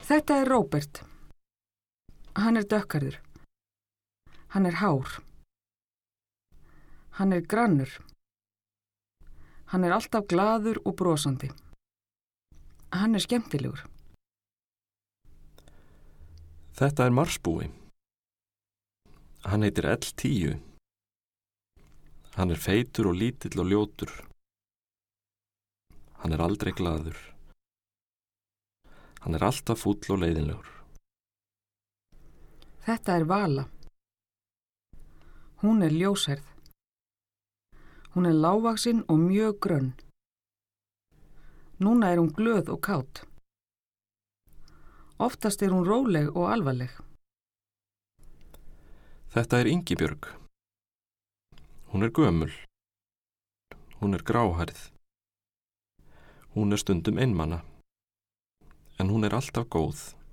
Þetta er Róbert. Hann er dökkhærður. Hann er hár. Hann er grannur. Hann er alltaf glaður og brosandi. Hann er skemmtilegur. Þetta er Marsbúi. Hann heitir L10. Hann er feitur og lítill og ljótur. Hann er aldrei glaður. Hann er alltaf fúll og leiðinlegur. Þetta er Vala. Hún er ljóshærð. Hún er lágvaxin og mjög grönn. Núna er hún glöð og kát. Oftast er hún róleg og alvarleg. Þetta er Ingibjörg. Hún er gömul. Hún er gráhærð. Hún er stundum einmana. En hún er alltaf góð.